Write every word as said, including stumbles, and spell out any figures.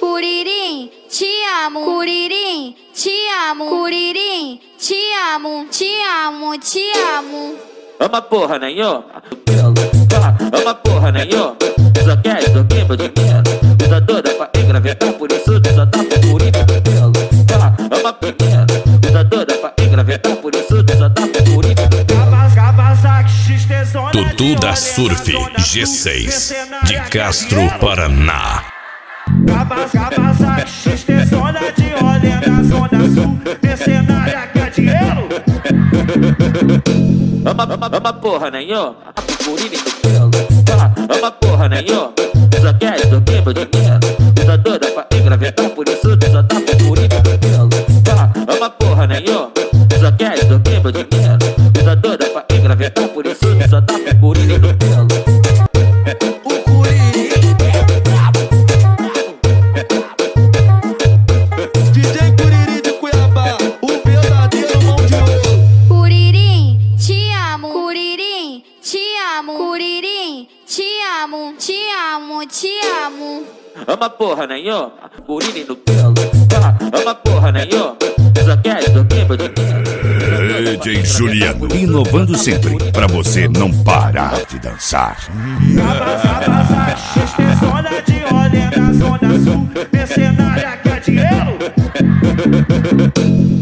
Curirim, te amo. Curirim, te amo. Curirim, te amo. Te amo, te amo. Ama porra nenhuma, ama porra nenhuma. Só quer extorquir meu dinheiro. Usa doida pra engravidar, por isso tu só tá procurando meu pelo. Ama pequeno, usa doida pra engravidar, por isso tu só tá procurando meu pelo. Dudu da Surf G seis de Castro, Paraná. Kawasaki X T zona de rolê na zona sul. Mercenária quer dinheiro? Ama, ama, ama porra nenhuma, procurando meu pelo. Ama porra nenhuma, só quer extorquir meu dinheiro. Usa doida pra engravidar, por isso tu só tá procurando meu pelo. Ama porra nenhuma, só quer extorquir meu dinheiro. Usa doida pra engravidar, por isso tu só tá procurando meu pelo. Curirim, te amo, te amo, te amo. Ama porra nenhuma, urine no pelo. Ama porra nenhuma, só quer extorquir meu dinheiro. D J Juliano, inovando sempre, pra você não parar de dançar. Kawasaki X T zona de rolê na zona sul. Mercenária quer dinheiro?